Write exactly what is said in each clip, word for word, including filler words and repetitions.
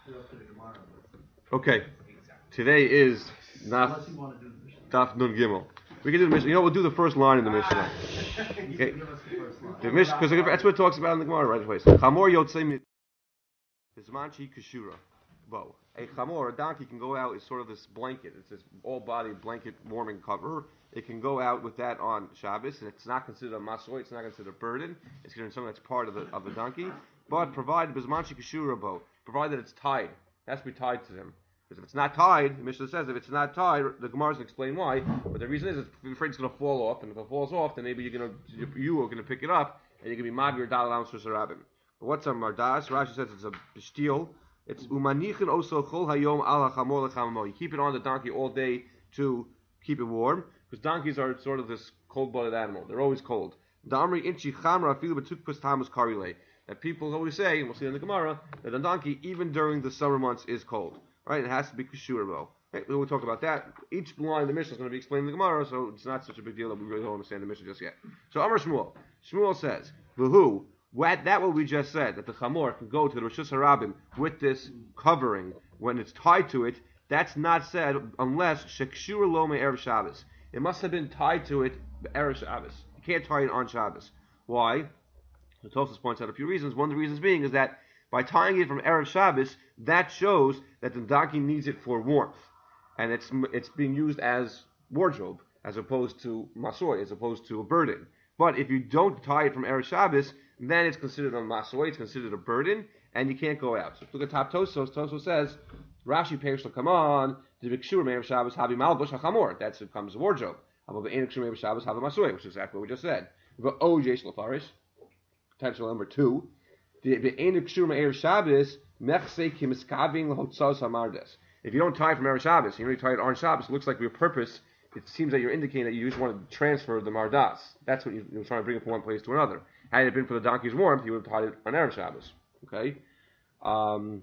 Okay, today is Daf Daf Nun Gimel. We can do the Mishnah. You know, we'll do the first line in the Mishnah. Okay, the Mishnah because that's what it talks about in the Gemara right away. So, Chamor yotzei Bizmanchi kashura. Bo. A chamor, a donkey, can go out as sort of this blanket. It's this all-body blanket warming cover. It can go out with that on Shabbos, and it's not considered a masoy. It's not considered a burden. It's considered something that's part of the of the donkey. But provided bizmanchi kashura bo, provided it's tied, it has to be tied to him. Because if it's not tied, the Mishnah says if it's not tied, the Gemara doesn't explain why. But the reason is, if you're afraid it's going to fall off, and if it falls off, then maybe you're going to you are going to pick it up, and you're going to be magir dal alam susarabim. But what's a mardas? Rashi says it's a steel. It's umanichin oso chol hayom al hachamor lechamamo. You keep it on the donkey all day to keep it warm, because donkeys are sort of this cold-blooded animal. They're always cold. Damri inchi chamra afilu betukpas tamus karile. That people always say, and we'll see in the Gemara, that a donkey, even during the summer months, is cold. Right? It has to be kashurabo. Right? We'll talk about that. Each line of the Mishnah is going to be explained in the Gemara, so it's not such a big deal that we really don't understand the Mishnah just yet. So Amar Shmuel. Shmuel says, V'hu, What, that what we just said, that the chamor can go to the Rosh Hashanah with this covering when it's tied to it, that's not said unless shekshur lo me erev Shabbos. It must have been tied to it erev Shabbos. You can't tie it on Shabbos. Why? The Tosfos points out a few reasons. One of the reasons being is that by tying it from erev Shabbos, that shows that the donkey needs it for warmth, and it's it's being used as wardrobe as opposed to masoy, as opposed to a burden. But if you don't tie it from erev Shabbos, then it's considered a masoy, it's considered a burden, and you can't go out. So look at top Tosfos. Tosfos says, Rashi Perish come on, the Bikshur Me'er Shabbos Habi Malbush HaChamor. That becomes a wardrobe. Above the Enik Me'er Shabbos Habi Masoy, which is exactly what we just said. But O Jesh Lafarish, potential number two, the Enik Me'er Shabbos Mechse Kimiskaving Lahotzos Hamardes. If you don't tie it from erev Shabbos, you only tie it on Shabbos, it looks like your purpose. It seems that you're indicating that you just want to transfer the mardas. That's what you, you're trying to bring it from one place to another. Had it been for the donkey's warmth, you would have tied it on erev Shabbos. Okay. Um,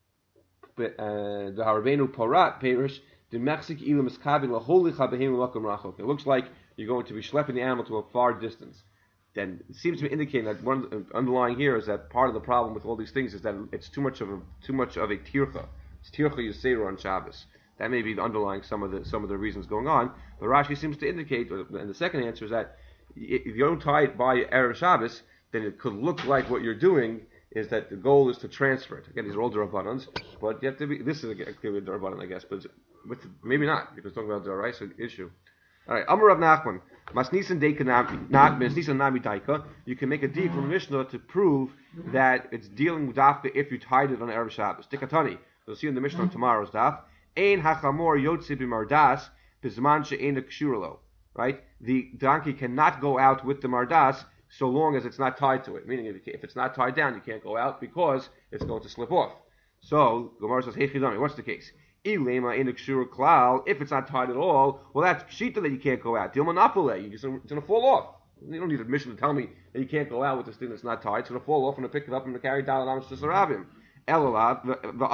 but the Harabenu Porat Perish the Mexic Ilim is Kabin Laholicha Behim Lakam Rachok. It looks like you're going to be schlepping the animal to a far distance. Then it seems to be indicating that one underlying here is that part of the problem with all these things is that it's too much of a too much of a tircha. It's tircha yisera on Shabbos. That may be underlying some of the some of the reasons going on. But Rashi seems to indicate, and the second answer is that if you don't tie it by erev Shabbos, then it could look like what you're doing is that the goal is to transfer it. Again, these are all D'Rabbanans, but you have to be. This is a clearly a D'Rabbanan, I guess, but with, maybe not because we're talking about the Raisa issue. All right, Amar Rav Nachman, Masnisan Deika not Masnisan Nami Daika. You can make a deed from Mishnah to prove that it's dealing with dafka if you tied it on erev Shabbos. Dikatani. We'll see in the Mishnah on tomorrow's daf. Ein hachamor yotzi b'mardas b'zman she'ein kshurlo. Right? The donkey cannot go out with the mardas so long as it's not tied to it. Meaning, if, if it's not tied down, you can't go out because it's going to slip off. So, Gemara says, hey chidami, what's the case? If it's not tied at all, well, that's pshita that you can't go out. It's going to fall off. You don't need a mission to tell me that you can't go out with this thing that's not tied. It's going to fall off and pick it up and carry it down to Sarabim. Elolav,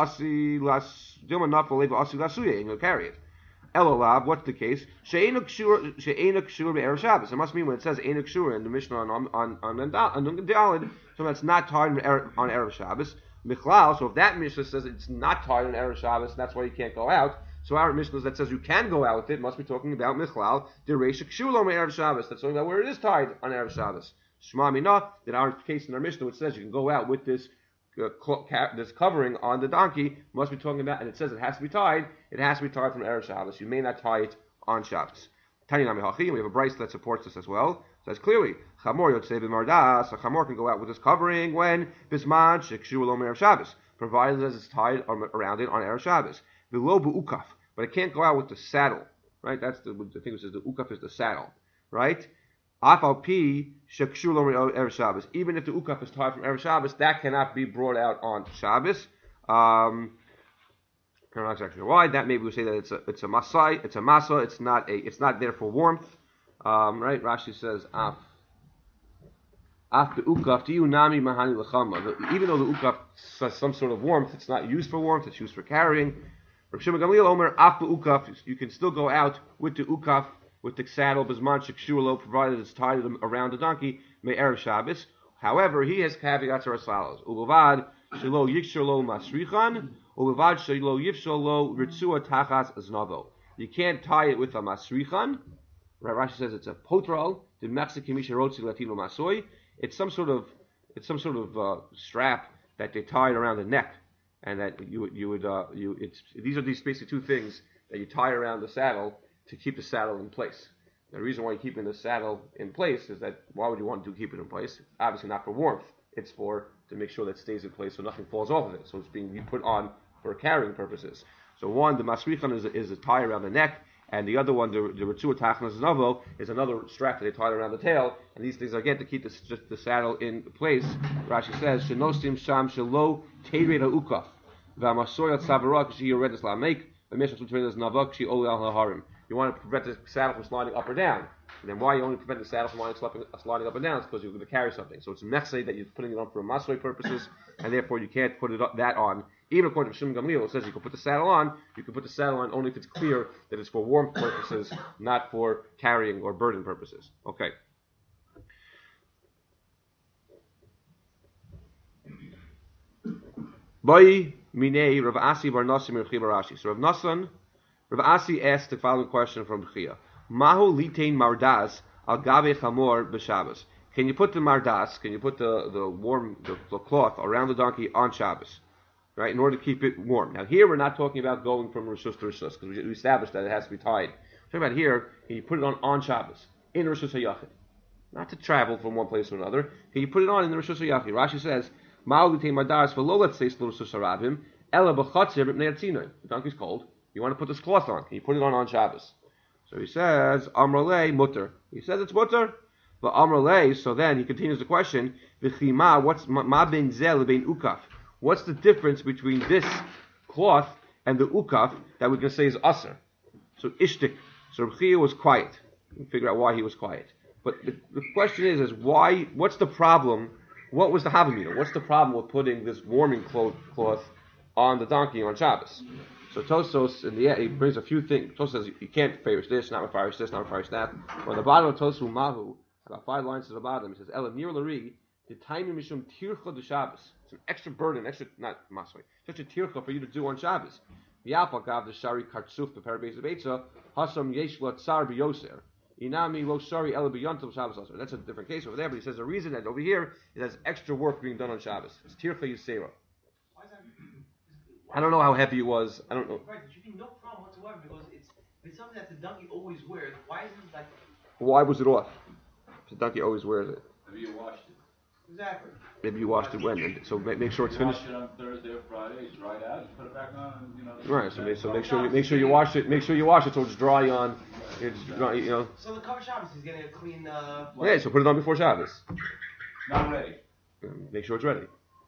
and you'll carry it. Elolav, what's the case? She'enuk shur be'erev Shabbos. It must mean when it says enuk shur in the Mishnah on on on on Daled, so that's not tied on erev Shabbos. Michlal. So if that Mishnah says it's not tied on erev Shabbos, that's why you can't go out. So our Mishnah that says you can go out with it must be talking about Michlal. Dereishik shulo me'erev Shabbos. That's talking about where it is tied on erev Shabbos. Shema mina. That our case in our Mishnah which says you can go out with this. Uh, this covering on the donkey must be talking about, and it says it has to be tied. It has to be tied from erev Shabbos. You may not tie it on Shabbos. Tani nami hachi. We have a brace that supports this as well. It says clearly, chamor yotzei b'mardas. A chamor can go out with this covering when bisman shekshu lo erev Shabbos, provided that it's tied around it on erev Shabbos. Below bu'ukaf, but it can't go out with the saddle. Right? That's the, the thing that says the ukaf is the saddle. Right? Afal pi shekshu lo erev Shabbos. Even if the ukaf is tied from erev Shabbos, that cannot be brought out on Shabbos. Um, I'm not exactly sure why. That maybe we say that it's a it's a masai, it's a masa. It's not a it's not there for warmth. Um, right? Rashi says af af the ukaf to you nami mahani lechama. Even though the ukaf has some sort of warmth, it's not used for warmth. It's used for carrying. Rav Shimon Gamliel Omer af the ukaf. You can still go out with the ukaf. With the saddle, Bizman Shekshurlo, provided it's tied around the donkey, may erev Shabbos. However, he has caveats or as follows. Ubavad, shelo yikshar lo masrichan, ulevad shelo yifshal lo ritzua tachas aznavo. You can't tie it with a masrichan. Rashi says it's a potral. The Mexican misharotzi latino masoy. It's some sort of it's some sort of uh, strap that they tied around the neck, and that you would you would uh, you it's these are these basically two things that you tie around the saddle to keep the saddle in place. The reason why you're keeping the saddle in place is that why would you want to keep it in place? Obviously not for warmth. It's for to make sure that it stays in place so nothing falls off of it. So it's being put on for carrying purposes. So one, the masrichan is, is a tie around the neck, and the other one, the the ritzua tachnas navo, is another strap that they tie around the tail. And these things again to keep the, just the saddle in place. Rashi says, "Shenosim sham shelo teirei ukaf v'amasoyat savarak she yoredes lamek v'meshach between navak she ole al harim." You want to prevent the saddle from sliding up or down. And then why you only prevent the saddle from sliding up and down? It's because you're going to carry something. So it's mechsei that you're putting it on for masoy purposes, and therefore you can't put it up, that on. Even according to Shimon Gamliel, it says you can put the saddle on. You can put the saddle on only if it's clear that it's for warmth purposes, not for carrying or burden purposes. Okay. Boi minei Rav Asi bar Nasim Rav Rashi. So Rav Nasan, Rav Asi asked the following question from Chia. Mahu litain mardas al gabe chamor b'Shabbos. Can you put the mardas? Can you put the the warm the, the cloth around the donkey on Shabbos, right? In order to keep it warm. Now here we're not talking about going from rishus to rishus because we established that it has to be tied. We're talking about here. Can you put it on on Shabbos in rishus hayachid, not to travel from one place to another? Can you put it on in the rishus hayachid? Rashi says Mahu litain mardas v'lo let's say rishus harabim ela b'chatzir b'pnei atzinoi. The donkey's cold. You want to put this cloth on? Can you put it on on Shabbos? So he says, Amralei mutter. He says it's mutter. But Amralei, so then he continues the question, V'chima, what's ma ben zel ben ukaf? What's the difference between this cloth and the ukaf that we can say is aser? So ishtik. So Reb Chia was quiet. We can figure out why he was quiet. But the, the question is, is why, what's the problem? What was the havamina? What's the problem with putting this warming cloth, cloth on the donkey on Shabbos? So Tosos in the end, he brings a few things. Tosos says you can't favorish this, not favorish this, not favorish that. But on the bottom of Tosu Mahu, about five lines to the bottom, he says Ela Nir Lari, the timing mishum tircha de Shabbos. It's an extra burden, extra not masway, such a tircha for you to do on Shabbos. V'yapal gav the shari kartsuf the parabes of Eitza hasam yesh lo tsar biyoser. Inami lo shari ela biyantel Shabbos aser. That's a different case over there, but he says the reason that over here it has extra work being done on Shabbos. It's tircha yisera. I don't know how heavy it was. I don't know. Right, there should be no problem whatsoever because it's it's something that the donkey always wears. Why isn't it like? Why was it off? The donkey always wears it. Maybe you washed it. Exactly. Maybe you washed it when, and so make, make sure it's you finished. Wash it on Thursday or Friday. It's dried out. You put it back on, and you know. Right. So make, so make sure you make sure you wash it. Make sure you wash it so it's dry on. It's dry, you know. So the cover Shabbos is getting a clean. Uh, Yeah. So put it on before Shabbos. Not ready. Make sure it's ready.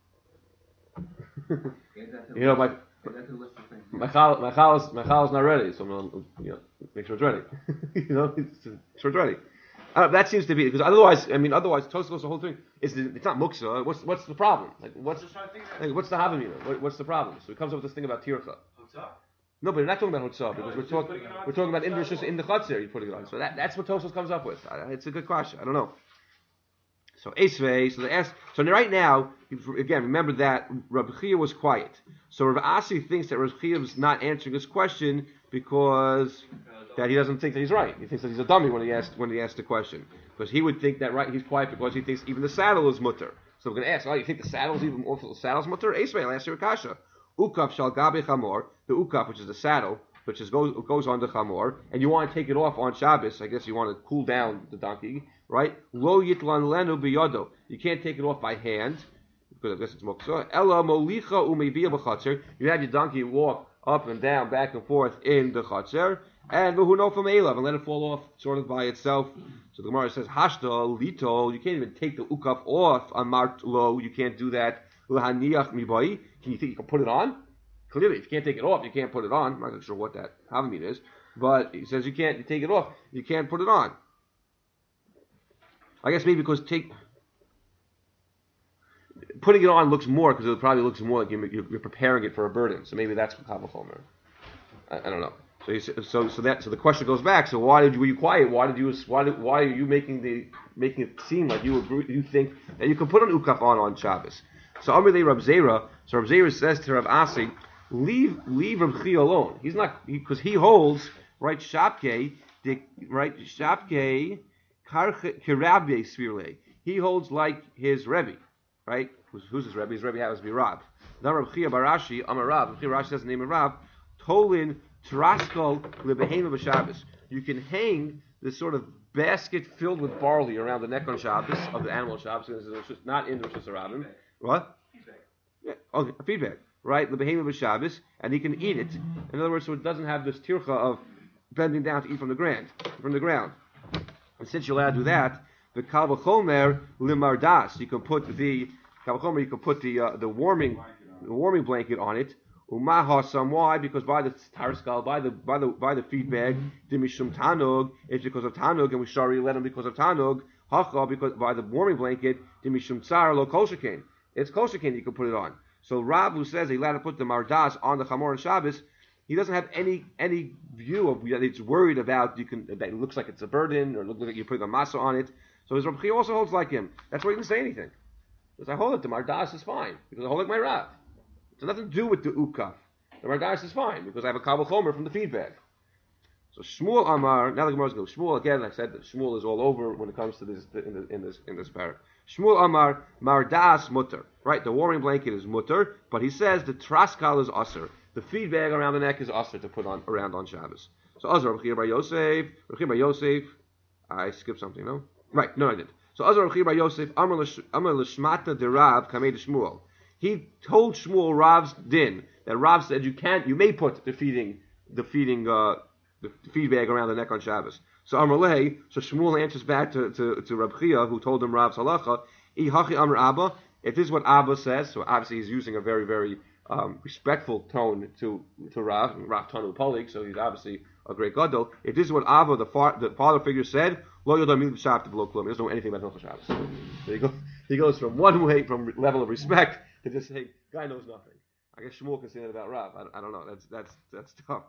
You know, my my chal my chal's my chal's not ready, so I'm gonna, you know, make sure it's ready. You know, it's, make sure it's ready. Uh, that seems to be because otherwise, I mean, otherwise, Tosfos the whole thing is it's not muksa. What's what's the problem? Like what's like, what's the havamina? What, what's the problem? So he comes up with this thing about tircha. No, but we're not talking about hotzah because we're talking we're talking about in the in the chutzner you're putting it on. So that that's what Tosfos comes up with. Uh, it's a good question. I don't know. So Esvei, so they ask. So right now, again, remember that Rav Chia was quiet. So Rav Asi thinks that Rav Chia is not answering this question because that he doesn't think that he's right. He thinks that he's a dummy when he asked when he asked the question. Because he would think that right, he's quiet because he thinks even the saddle is mutter. So we're going to ask, oh, you think the saddle is even also the saddle's mutter? Esvei, I'll ask you a kasha. Ukaf shal gabe chamor, the ukaf, which is the saddle, which is goes goes on the chamor, and you want to take it off on Shabbos. I guess you want to cool down the donkey. Right? Lo yitlan lenu biyodo. You can't take it off by hand because I guess it's moksa. Ella molicha umeviya b'chatzer. You have your donkey walk up and down, back and forth in the chatzer, and v'huno from elav and let it fall off sort of by itself. So the Gemara says hashta litol. You can't even take the ukaf off on mart lo. You can't do that. L'haniach mibai. Can you think you can put it on? Clearly, if you can't take it off, you can't put it on. I'm not really sure what that havamina is, but he says you can't you take it off. You can't put it on. I guess maybe because take putting it on looks more because it probably looks more like you're, you're preparing it for a burden. So maybe that's what Kavachomer. I, I don't know. So you, so so that so the question goes back. So why did you, were you quiet? Why did you why did, why are you making the making it seem like you agree, you think that you can put an ukaf on on Shabbos? So Amalei Rab Zera, so Rab Zera says to Rav Asi, leave leave Rab Chia alone. He's not because he, he holds right Shapke, the right Shapke Kirabye Svirle. He holds like his Rebbe, right? Who's, who's his Rebbe? His Rebbe happens to be Rab. Now Rab Chia Barashi, Amar Rab. Rab Chia Barashi says the name of Rab. Tolin Traskol Lebehema B'Shabbos. You can hang this sort of basket filled with barley around the neck on Shabbos of the animal Shabbos. This is not in the Rosh Hashanah. What? Feedback. Yeah. Okay, a feedback. Right? Lebehema B'Shabbos, and he can eat it. In other words, so it doesn't have this tircha of bending down to eat from the ground. From the ground. And since you're allowed to do that, the kal v'chomer limardas. You can put the kal v'chomer. You can put the uh, the warming the warming blanket on it. Umaha samwai, because by the tarskal, by the by the by the feed bag, dimishum tanug, it's because of tanug, and we sorry let him because of tanug. Hacha, because by the warming blanket, dimishum tsar lo koshakin. It's koshakin. You can put it on. So Rab, who says he allowed to put the mardas on the chamor and Shabbos, he doesn't have any any view of that. It's worried about you can that it looks like it's a burden or looks like you're putting a masa on it. So his Rab Chia also holds like him. That's why he didn't say anything. Because I hold it, the mardas is fine because I hold like my Rab. It's nothing to do with the ukaf. The mardas is fine because I have a kabel chomer from the feedback. So Shmuel Amar, now the Gemara is going. Shmuel again. I said that Shmuel is all over when it comes to this in, the, in this in this parak. Shmuel Amar mardas mutter. Right, the warming blanket is mutter, but he says the traskal is aser. The feed bag around the neck is aser to put on around on Shabbos. So Azar Reb Chia Bar Yosef, Reb Chia Bar Yosef. I skipped something, no? Right, no, I didn't. So Azar Reb Chia Bar Yosef Amar l'shmata de Rav kamei de Shmuel. He told Shmuel Rav's din that Rav said you can't, you may put the feeding, the feeding, uh, the feed bag around the neck on Shabbos. So Amar Leh, so Shmuel answers back to to, to Reb Chia, who told him Rav's halacha. I hachi Amar Abba. If this is what Abba says, so obviously he's using a very very um, respectful tone to to Rav, Rav Tanu Polik, so he's obviously a great gadol. If this is what Abba, the, far, the father figure, said, Lo Yodam Mil B'Shabbos V'Lo Klum. He doesn't know anything about Hilchos Shabbos. So he goes, he goes from one way, from level of respect, to just saying, guy knows nothing. I guess Shmuel can say that about Rav. I, I don't know. That's that's that's tough.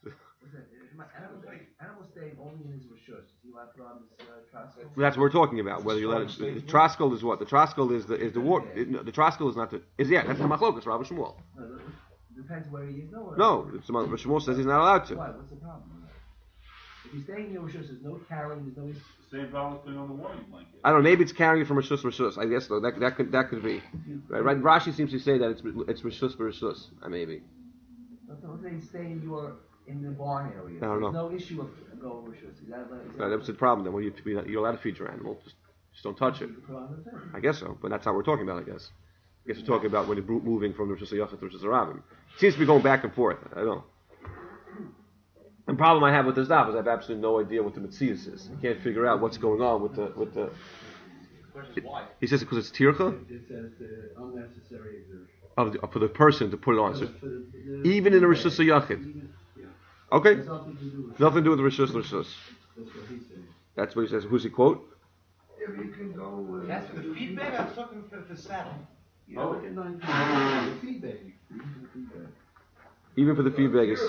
Animal staying only in his rishus. Is he allowed to put on this uh, traskal? That's what we're talking about. Whether you let it, the, the traskal is what the traskal is the is the war. It, no, the traskal is not the is yeah. That's the machlokas. Rav Shmuel. No, it depends where he is. No, no. It's, Shmuel says he's not allowed to. Why? What's the problem? If he's staying in your rishus, there's no carrying. There's no. Same valid thing on the warming blanket. I don't know. Maybe it's carrying it from rishus rishus. I guess though that that could that could be. Right. right? Rashi seems to say that it's it's rishus for rishus. Uh, maybe. Let's say he's staying in your. In the barn area. I don't know. There's no issue of going rishus. Is that, is that no, that's the problem. Then when you be, you're allowed to feed your animal, just just don't touch it. I guess so, but that's how we're talking about. I guess. I guess we're talking about when you're moving from the Rishus Yachid to Rishus Rabim. It seems to be going back and forth. I don't know. The problem I have with this daf is I have absolutely no idea what the Metzias is. I can't figure out what's going on with the with the. It, why? He says because it's tircha. It says the unnecessary exertion of the, for the person to put it on. So the, the, even in the Rishus Yachid. Okay. It has nothing to do with Nothing to do with Rishus Rishus. That's what he's saying. That's what he says. Who's he quote? If you can go. Uh, That's for the feedback. I was talking for the saddle. Yeah, oh. Like nineteen, the feedback. The feedback. Even for the feedback is. You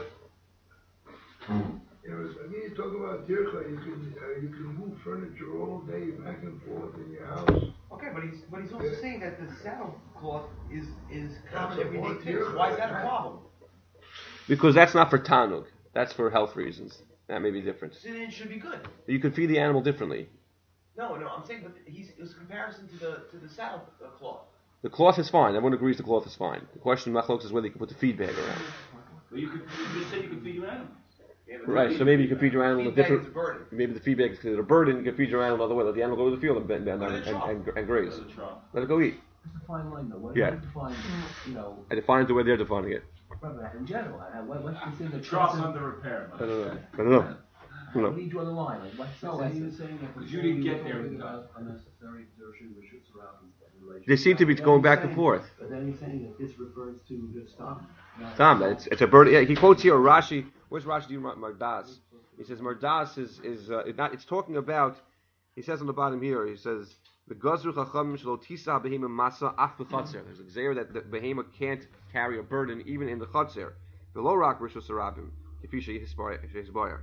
know, when you talk about tircha, you can uh, you can move furniture all day back and forth in your house. Okay, but he's but he's also saying that the saddle cloth is is common That's everyday a thing. tircha. Why is that a problem? Because that's not for tanug. That's for health reasons. That may be different. So then it should be good. You can feed the animal differently. No, no, I'm saying, but he's it was a comparison to the to the saddle uh, cloth. The cloth is fine. Everyone agrees the cloth is fine. The question, Machlokes, is whether you can put the feed bag around. But you, could, you just said you could feed your animals. Yeah, but Right, the so maybe you can feed your animal a feedback different. is a burden. Maybe the feed bag is considered a burden. You can feed your animal another way. Let the animal go to the field and bend down Put it and, in a and, trough. and, and graze. As a trough. Let it go eat. It's a fine line, though. What Yeah. do you define, you know, I define it the way they're defining it. in general? Uh, what, what's considered Trough's excessive- under repair. I don't know. I don't know. I don't What know. do you draw the line? Like, what's No, and he excessive? was saying that Because you didn't get there talking in time. about unnecessary exertion, which is around the relation. They seem to be Then going he's back and saying- forth. But then he's saying that this refers to just Tom. Tom, it's, it's a burden. Yeah, he quotes here Rashi. Where's Rashi doing Mardas? He says Mardas is is uh, it not, it's talking about. He says on the bottom here. He says the Gazru Chacham Shlo Tisa Behema Masa Ach B'Chatzer. There's a gzeir that the behema can't carry a burden even in the Chatzer. The low rock Rishus Harabim. Kifisha Yisbayar.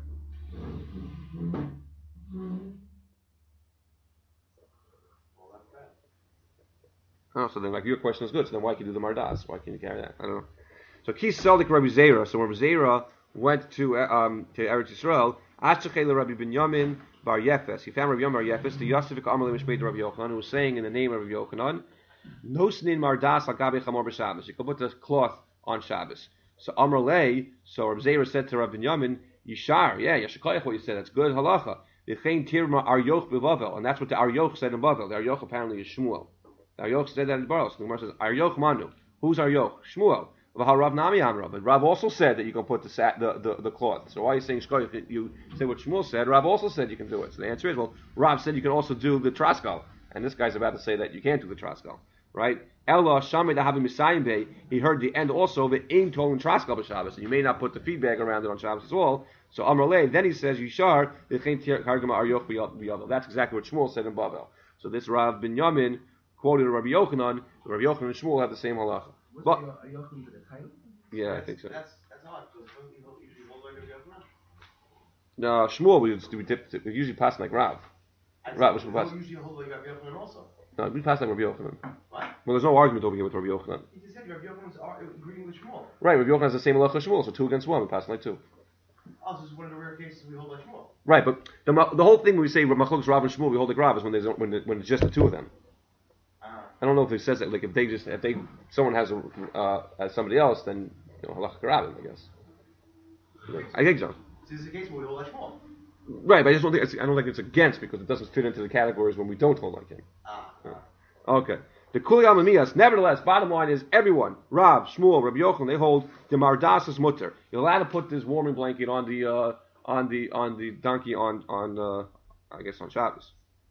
Oh, so then like your question is good. So then why can you do the mardas? Why can you carry that? I don't know. So Kis Seldik Rabbi Zera. So when Rabbi Zera went to um to Eretz Yisrael, Ashachel Rabbi Binyamin Bar Yefes. He found Rabbi Binyamin Bar Yefes, the Yosef Amalei Mishpeit Rabbi Yochanan, who was saying in the name of Rabbi Yochanan, Nosnin Mardas Al Gabi Chamor b'Shabbos. You can put the cloth on Shabbos. So Amrlei. So Rabbi Zera said to Rabbi Binyamin, Yishar, yeah, Yashikoyach, what you said, that's good halacha. V'chein tirma Aryoch b'Bavel, and that's what the Aryoch said in Bavel. The Aryoch apparently is Shmuel. The Aryoch said that in Baros. The Gemara says Aryoch Manu. Who's Aryoch? Shmuel. V'ha Rav Nami Amra. But Rav also said that you can put the sa- the, the, the cloth. So why are you saying Shkoyach? You say what Shmuel said. Rav also said you can do it. So the answer is, well, Rav said you can also do the Traskal, and this guy's about to say that you can't do the Traskal, right? Ella Shamid Havi Misayim Bey. He heard the end also the Ein Tolin Traskal b'Shabbos. You may not put the feed bag around it on Shabbos as well. So Amrlei. Then he says Yishar V'chein Kargama Aryoch b'Yavel. That's exactly what Shmuel said in Bavel. So this Rav Binyamin quoted Rabbi Yochanan. Rabbi Yochanan and Shmuel have the same halacha. But yeah, I think so. That's that's odd because don't you usually hold like Rabbi Yochanan? No, Shmuel we we, dip, we usually pass like Rav. Rav, which we pass. Don't usually hold like Rabbi Yochanan also. No, we pass like Rabbi Yochanan. What? Well, there's no argument over here with Rabbi Yochanan. He just said Rabbi Yochanan's are agreeing with Shmuel. Right, Rabbi Yochanan has the same halacha as Shmuel, so two against one, we pass like two. Oh, this is one of the rare cases we hold like Shmuel. Right, but the the whole thing when we say Machlokes Rav and Shmuel, we hold like Rav is when there's when the, when it's just the two of them. Ah. I don't know if it says that. Like if they just if they someone has a uh, as somebody else, then you know halacha Rav, I guess. I think so. So this is a case where we hold like Shmuel. Right, but I just don't think it's, I don't think it's against because it doesn't fit into the categories when we don't hold like him. Ah. Yeah. Okay. The Kuli Amamiyas, nevertheless, bottom line is everyone, Rav, Shmuel, Rabbi Yochanan, they hold the Mardas is mutter. You're allowed to put this warming blanket on the uh, on the on the donkey on on uh, I guess on Shabbos.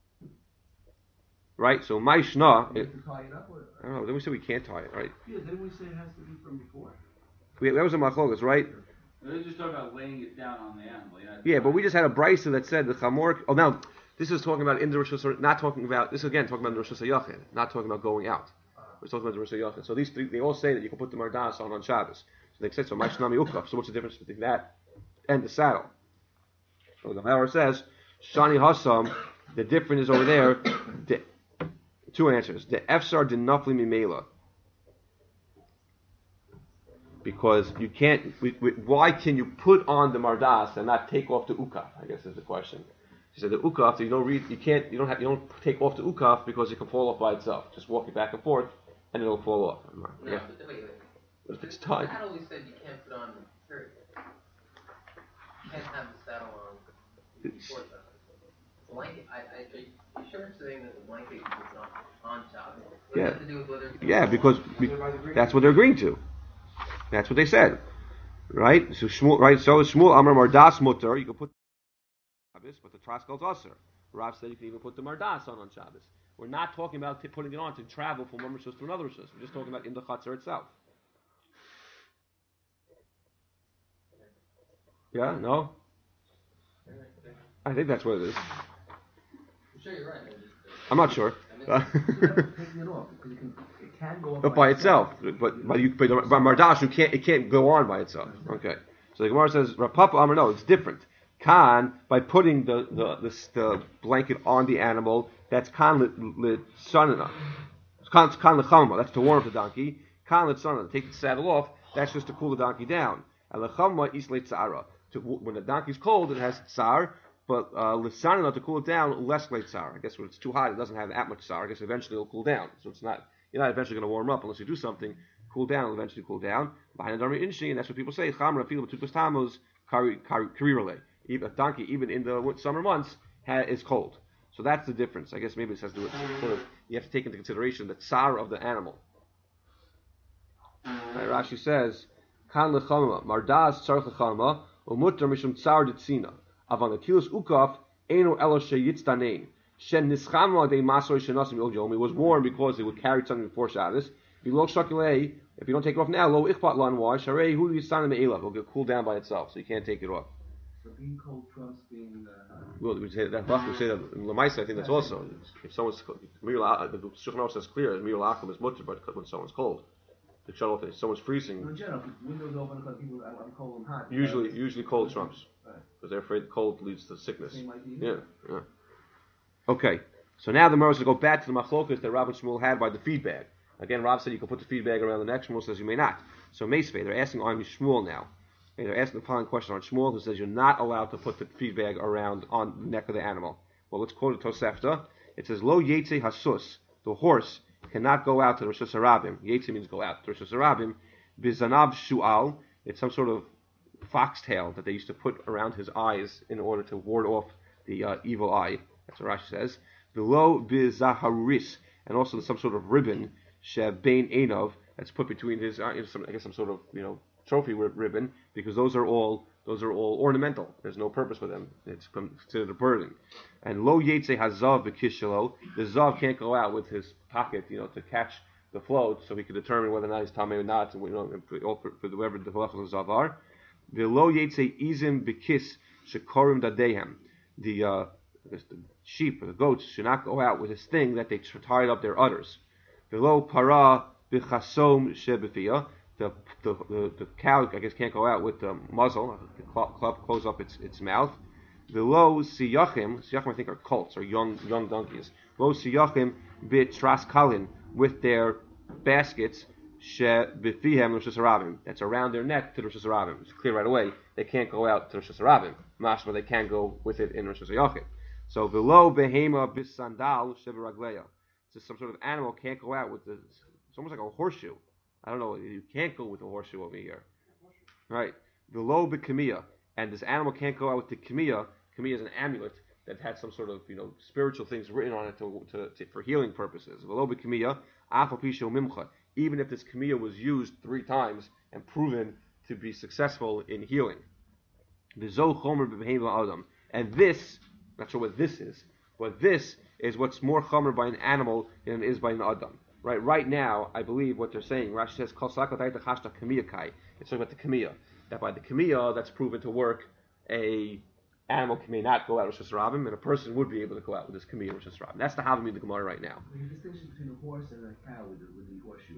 Right? So my Shna, it, tie it up or? I don't know, then we said we can't tie it, right? Yeah, didn't we say it has to be from before? We, that was a Machlokes, right? They're just talking about laying it down on the animal. You know, Yeah, but we just had a brisa that said the Chamor. Oh, now this is talking about in the Rosh Hashanah, not talking about this is again talking about the Rosh Hashanah, not talking about going out. We're talking about the Rosh Hashanah. So these three, they all say that you can put the Mardas on on Shabbos. So they say so. Ma'ishnami ukaf. So what's the difference between that and the saddle? So the Gemara says Shani Hasam. The difference is over there. The, two answers. The Efsar din nafli mimela. Because you can't. We, we, why can you put on the Mardas and not take off the ukaf? I guess is the question. She said the ukaf, you don't read, you can't, you don't have, you don't take off the ukaf because it can fall off by itself. Just walk it back and forth, and it'll fall off. No, Yeah. but wait, wait. But if it's tied, That always said you can't put on the period. You can't have the saddle on before the blanket. I, I, are you sure it's saying that the blanket is not on top? What Yeah. does that have to do with whether it's yeah, because we, that's what they're agreeing to. That's what they said, right? So Shmuel, right? So Shmuel Amar Mardas Mutter, you can put Shabbos, but the Traskal's Usher. Rav said you can even put the Mardas on on Shabbos. We're not talking about t- putting it on to travel from one Rishus to another Rishus. We're just talking about in the Chatzar itself. Yeah, no? I think that's what it is. I'm sure you're right. I just, uh, I'm not sure. Taking it off because it can, it can go off But by itself, but by you, by, by Mardash, you can't, it can't go on by itself. Okay. So the Gemara says, Rav Papa Amar, no, it's different. Kan, by putting the the, the, the blanket on the animal, that's kan lit sanana. Kan kan lechamma, that's to warm up the donkey. Kan lit sanana, take the saddle off, that's just to cool the donkey down. And lechamma is lit tzara. When the donkey's cold, it has tsar. But uh, lisanana, to cool it down, less late sour. I guess when it's too hot, it doesn't have that much sour. I guess eventually it'll cool down. So it's not you're not eventually going to warm up unless you do something. Cool down, it'll eventually cool down. Behind the darmi inshi, and that's what people say. Chamra fil b'tukas tamos kari karirale. Even a donkey, even in the summer months, ha, is cold. So that's the difference. I guess maybe it has to do with sort of you have to take into consideration the tsar of the animal. Right, Rashi says, Kan lechama mardas tsar lechama umutter mishum tsar ditzina. Avan atilus ukaf eno elo sheyitzdanein shen nischama de masoy shenasim yom. It was worn because it would carry something before Shabbos. If you if you don't take it off now, lo ichpat lan why sharei hu yitzdanem me'elav. It'll get cooled down by itself, so you can't take it off. So being cold trumps being. Uh, Well, we say that. We say that in Lamaisa. I think that's also if someone's the Shulchan Aruch says clear as Mirul Akum is mutter, but when someone's cold, the shut off. If someone's freezing. in general, windows open because people are cold and hot. Usually, usually cold trumps Right. because they're afraid cold leads to sickness. Same idea. Yeah, yeah. Okay, So now the Gemara is going to go back to the machlokas that Rav and Shmuel had by the feed bag. Again, Rav said you can put the feed bag around the neck. Shmuel says you may not. So Meisvei, they're asking on Shmuel now. And they're asking the following question on Shmuel, who says you're not allowed to put the feed bag around on the neck of the animal. Well, let's quote the Tosefta. It says, Lo Yetze Hasus, the horse cannot go out to the Rosh Hashanah. Yetze means go out to the Rosh Hashanah. Bizanav Shu'al, it's some sort of foxtail that they used to put around his eyes in order to ward off the uh, evil eye. That's what Rashi says. Below bizaharis, and also some sort of ribbon, shebein einov, that's put between his, uh, some, I guess some sort of you know trophy ribbon, because those are all those are all ornamental. There's no purpose for them. It's considered a burden. And lo yetze hazav b'kishelo, the zav can't go out with his pocket, you know, to catch the float, so he can determine whether or not he's tamei or not, and you know, for, for whoever the halachos of zav are. Below yetze izim b'kis shekorim dadehem, the uh, the sheep or the goats should not go out with this thing that they tied up their udders. Below para b'chasom shebefiyah, the the the the cow I guess can't go out with the muzzle, the club close up its its mouth. Below siyachim, siyachim I think are colts or young young donkeys. Below siyachim bit traskalin, with their baskets shebefihem Rosh Hashanah, that's around their neck to the Rosh Hashanah. It's clear right away they can't go out to Rosh Hashanah. Mashma they can go with it in Rosh Hashanah. So below behema bisandal sheberagleya, it's some sort of animal can't go out with the. It's almost like a horseshoe. I don't know. You can't go with a horseshoe over here, right? Below bekamiya, and this animal can't go out with the kamiya. Kamiya is an amulet that had some sort of you know spiritual things written on it to, to, to for healing purposes. Below bekamiya, afal pisho mimcha. Even if this kamiya was used three times and proven to be successful in healing. V'zo chomer b'behema adam, and this. Not sure what this is, but this is what's more chomer by an animal than it is by an adam. Right, right now, I believe what they're saying. Rashi says, "Kol sakotayta chashta kamiya kai." It's talking about the kamiya. That by the kamiya, that's proven to work. A animal may not go out with Rosh Hashanah, and a person would be able to go out with this kamiya Rosh Hashanah. That's the Havamid the Gemara right now. The distinction between a horse and a cow with the, with the horseshoe.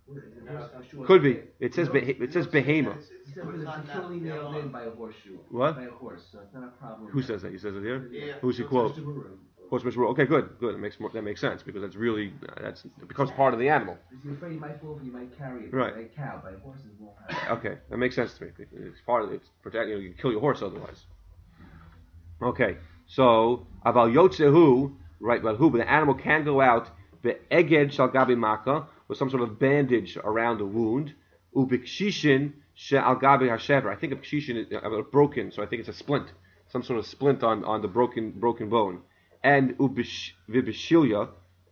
Could be. It says behe- it says behema. He said it's securely nailed in by a horseshoe. What? By a horse, so it's not a problem. Who says that? He says it here. Yeah. Who's he quote? Horse Mister Okay, good, good. It makes more, that makes sense because that's really uh, that's it becomes part of the animal. You're afraid you might fall, you might carry it. Right. By a cow, by a horse, it won't happen. Okay, that makes sense to me. It's part of it. It's protect. You know, you can kill your horse otherwise. Okay, so aval yotzehu, right? But who? But the animal can go out. The eged shal gabi maka, with some sort of bandage around the wound. Ubikshishin she'al gabi hashever. I think of kshishin uh, broken, so I think it's a splint, some sort of splint on, on the broken broken bone. And ubish vibishilya,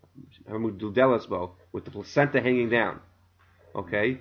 with the placenta hanging down. Okay.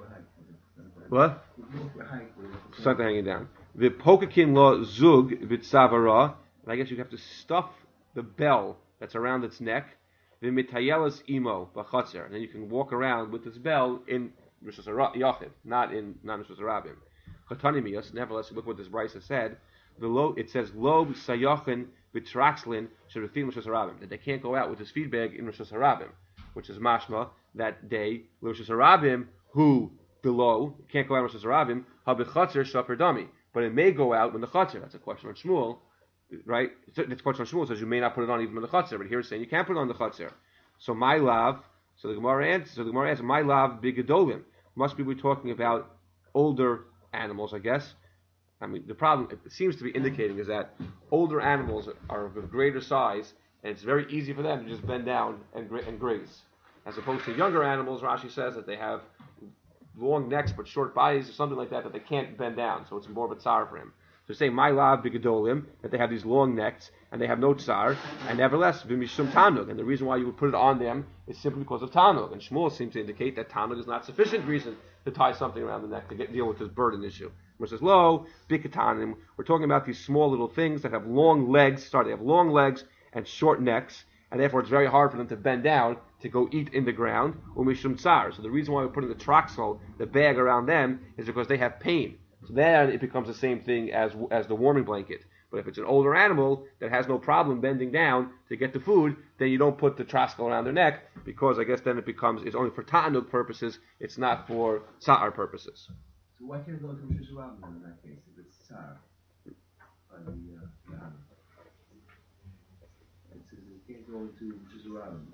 What? Placenta hanging down. Vipokakin lo zug vitsavara, and I guess you have to stuff the bell that's around its neck. V'mitayelas imo b'chatzer, and then you can walk around with this bell in Rosh Hashanah, not in non Rosh Hashanah. Chatanimias. Nevertheless, look what this Brisa said. The lo, it says lo sayachin v'traxlin sherefim Rosh Hashanah, that they can't go out with this feed bag in Rosh Hashanah, which is mashma that day Rosh Hashanah who below can't go out in Rosh Hashanah habichatzer shaper dami, but it may go out when the chatzer. That's a question on Shmuel. Right? It's a question on Shmuel says you may not put it on even on the chutzner, but here it's saying you can't put it on the chutzner. So my love, so the Gemara answers, so the Gemara answers, my love bigadolim. Must be we're talking about older animals, I guess. I mean, the problem it seems to be indicating is that older animals are of a greater size, and it's very easy for them to just bend down and, and graze, as opposed to younger animals. Rashi says that they have long necks but short bodies or something like that that they can't bend down, so it's more of a tsar for him. So say my lav bigadolim, that they have these long necks and they have no tsar, and nevertheless v'mishum tanug, and the reason why you would put it on them is simply because of tanug. And Shmuel seems to indicate that tanug is not sufficient reason to tie something around the neck to get deal with this burden issue. Which says lo bikatanim, we're talking about these small little things that have long legs. Sorry, they have long legs and short necks, and therefore it's very hard for them to bend down to go eat in the ground. Umishum tsar. So the reason why we're putting the troxel, the bag around them, is because they have pain. So then it becomes the same thing as as the warming blanket. But if it's an older animal that has no problem bending down to get the food, then you don't put the traskel around their neck, because I guess then it becomes, it's only for ta'anug purposes, it's not for sa'ar purposes. So why can't it go to Rosh Hashanah in that case if it's tsar? By the, uh, yeah. It's, it's you can't go into just around.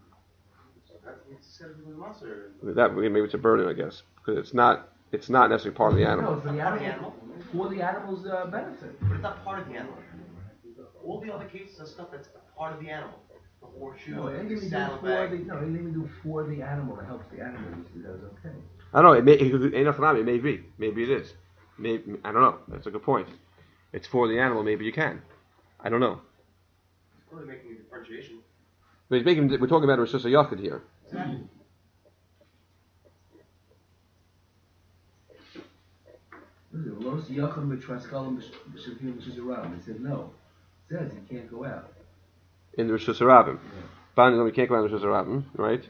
That maybe it's a burden, I guess, because it's not it's not necessarily part of the No, animal. it's for the animal. For the animal's uh, benefit. But it's not part of the animal. All the other cases are stuff that's part of the animal. The horseshoe, No, anything the we do saddlebag. for the no, anything we do for the animal that helps the animal, we see that's okay. I don't know. It may it, it may be. Maybe it is. Maybe I don't know. That's a good point. It's for the animal. Maybe you can. I don't know. It's really making a differentiation. But he's making, we're talking about Rosh Hashanah here. Exactly. Los Yachim B'Traskalim B'Shafim B'Shizaram. They said no. It says you can't go out. In the Rosh Hashanah. Ban, we can't go out in the Rosh Hashanah, right?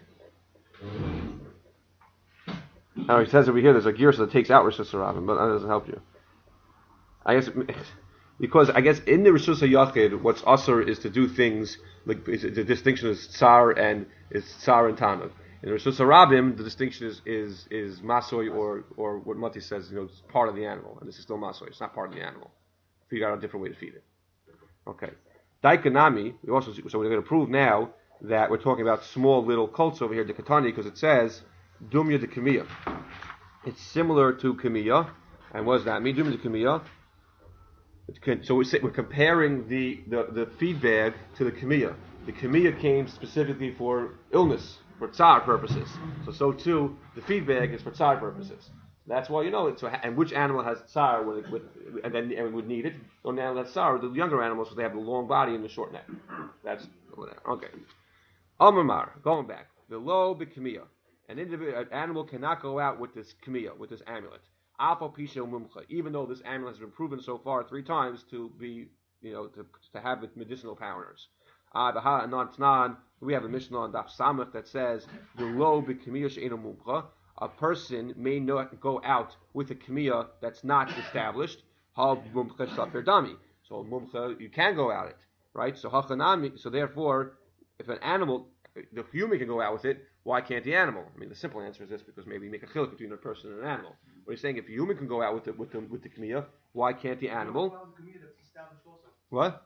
Now he says over here there's a gear that takes out Rosh Hashanah, but that doesn't help you. I guess because I guess in the Rosh Hashanah what's asur is to do things like the distinction is tsar and is tsar and tanuk. In Rosh Hashanah the distinction is is is masoy or or what Mati says, you know, it's part of the animal, and this is still masoy. It's not part of the animal. Figure out a different way to feed it. Okay. Daikanami, we also so we're going to prove now that we're talking about small little cults over here, the Katani, because it says Dumya de Kamiya. It's similar to Kamiya. And what does that mean? Dumya de Kamiya. So we're, we're comparing the, the, the feed bag to the Kamiya. The Kamiya came specifically for illness, for tsar purposes. So so too, the feed bag is for tsar purposes. That's why you know it. So, and which animal has tsar with, with and then and would need it? So now that's tsar. The younger animals, because they have the long body and the short neck. That's whatever. Okay. Amamar, going back. The low b'kamiya. An individual, an animal cannot go out with this kamiya, with this amulet. Alpha pisha mumcha. Even though this amulet has been proven so far three times to be, you know, to, to have medicinal powers. Ah, b'ha anan tnan. We have a Mishnah on Daf Samach that says the low b'kamiya she'enu mumcha. A person may not go out with a kamiya that's not established. Ha mumcha shafir dami. So mumcha, you can go out it, right? So hachanami. So therefore, if an animal, the human can go out with it, why can't the animal? I mean, the simple answer is this: because maybe you make a chiluk between a person and an animal. But he's saying if a human can go out with the with the with the kamiya, why can't the animal? What?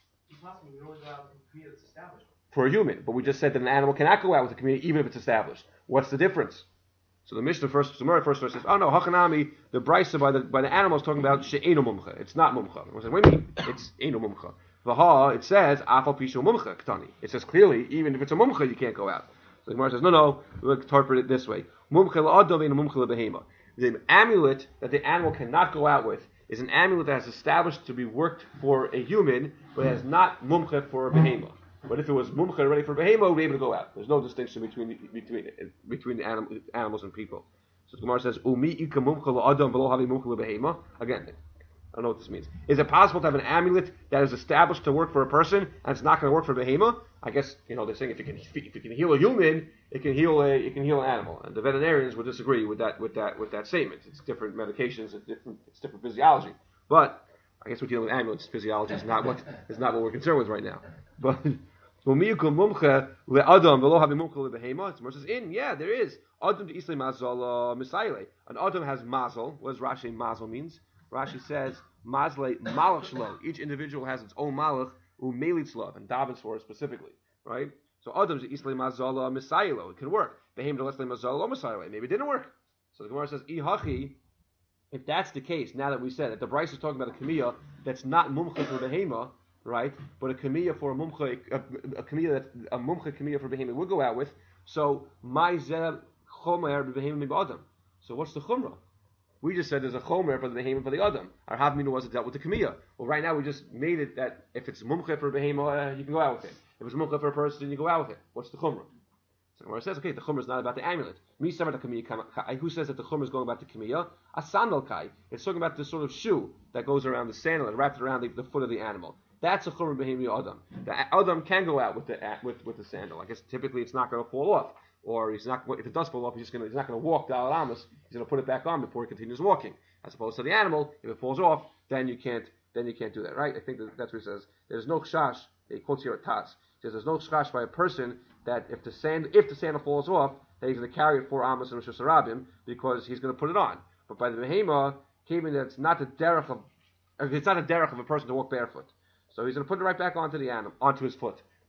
For a human, but we just said that an animal cannot go out with the kamiya even if it's established. What's the difference? So the Mishnah first, Gemara first verse says, "Oh no, hachanami." The brisa by the by the animal is talking about she'enu mumcha. It's not mumcha. I said, "What do you mean? It's enu mumcha." Vaha, it says afal pishu mumcha ktani. It says clearly, even if it's a mumcha, you can't go out. So the Gemara says, "No, no." We'll interpret it this way: mumcha la'adam and mumcha la'behema. The amulet that the animal cannot go out with is an amulet that has established to be worked for a human, but has not mumcha for a behema. But if it was mumcha ready for behema, we'd be able to go out. There's no distinction between between between the anim, animals and people. So the Gemara says, "Umi ika mumcha la'adam v'lo havi mumcha la'behema." Again, I don't know what this means. Is it possible to have an amulet that is established to work for a person and it's not going to work for a behema? I guess you know they're saying if you can if you can heal a human, it can heal a it can heal an animal, and the veterinarians would disagree with that with that with that statement. It's different medications, it's different it's different physiology. But I guess we're dealing with amulets. Physiology is not what is not what we're concerned with right now. But mumcha le'adam v'lo havi mumcha le'behema. It's says in yeah there is adam to islay mazal misayle. An adam has mazel. What does Rashi mazel means? Rashi says, Mazle malach shlo. Each individual has its own malach, umelitzlav, and davens for it specifically. Right? So Adam's islay mazala misaylo. It can work. Behem to leslay mazala misaylo. Maybe it didn't work. So the Gemara says, Ihachi, if that's the case, now that we said that the Bryce is talking about a kamiya that's not mumcha for behema, right? But a kamiya for a mumcha, a, a kamiya that a mumcha kamiya for behema would go out with. So my zeh chomer behema mibadam. So what's the chumrah? We just said there's a chomer for the behema and for the adam. Our havmina was it dealt with the kamiya. Well, right now we just made it that if it's mumcha for behema, uh, you can go out with it. If it's mumcha for a person, you go out with it. What's the chumrah? So where it says, okay, the chumrah is not about the amulet. Who says that the chumrah is going about the kamiya? A sandal kai. It's talking about the sort of shoe that goes around the sandal and wrapped around the, the foot of the animal. That's a chumrah behema adam. The adam can go out with the with with the sandal. I guess typically it's not going to fall off. Or he's not. If it does fall off, he's just going. He's not going to walk Dal Amos. He's going to put it back on before he continues walking. As opposed to the animal, if it falls off, then you can't. Then you can't do that, right? I think that that's what he says. There's no chash. He quotes here at Taz. He says there's no chash by a person that if the sand if the sandal falls off, that he's going to carry it for Amos and Rosh Hashanah because he's going to put it on. But by the behema, came in that it's not the derech of. It's not a derech of a person to walk barefoot. So he's going to put it right back onto the animal, onto his foot.